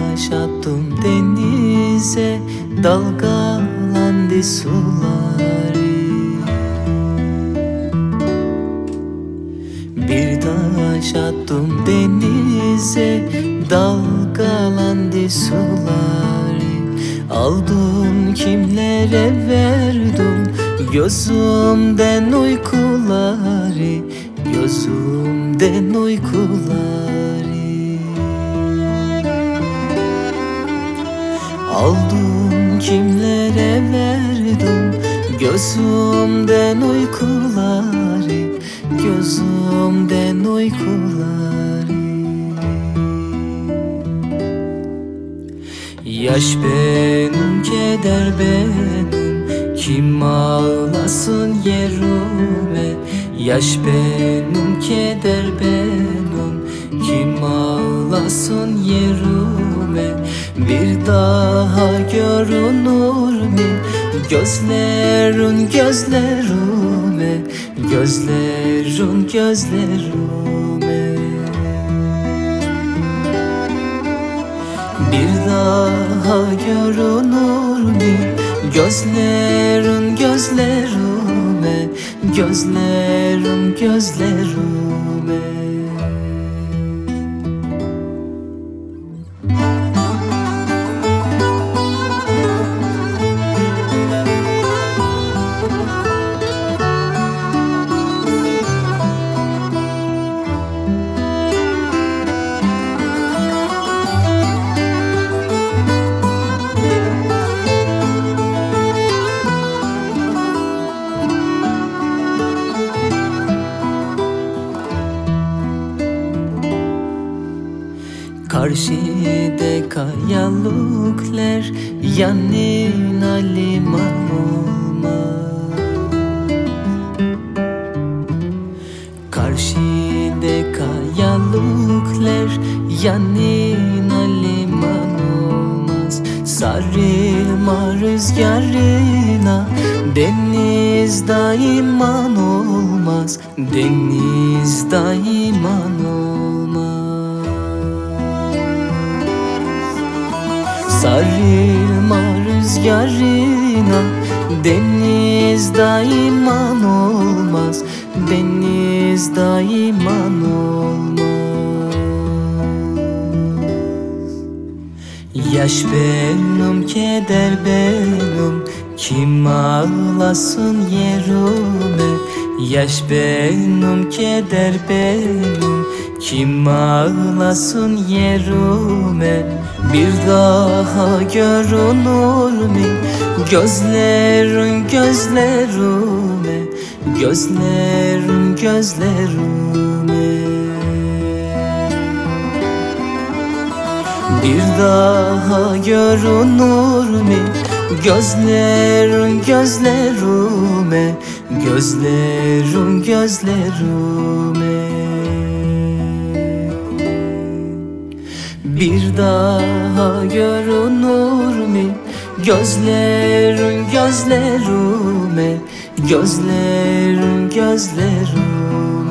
taş attım denize, dalgalandı suları. Bir taş attım denize, dalgalandı suları. Aldım kimlere verdim gözümden uykuları, gözümden uykuları. Aldım kimlere verdim gözümden uykuları, gözümden uykuları. Yaş benim, keder benim, kim ağlasın yerime. Yaş benim, keder benim, kim ağlasın yerime. Bir daha görünür mü gözlerin gözlerime, gözlerin gözlerime. Bir daha görünür mü gözlerin gözlerime, gözlerin gözlerime. Karşıda kayalıklar, yanına liman olmaz. Karşıda kayalıklar, yanına liman olmaz. Sarılma rüzgarına, deniz daiman olmaz, deniz daiman olmaz. Sarılma rüzgarına, deniz daiman olmaz, deniz daiman olmaz. Yaş benim, keder benim, kim ağlasın yerime. Yaş benim, keder benim, kim ağlasın yerime. Bir daha görünür mü gözlerin gözlerime, gözlerin gözlerime. Bir daha görünür mü gözlerin gözlerime, gözlerin gözlerime. Bir daha görünür mü gözlerin gözlerime, gözlerin gözlerime.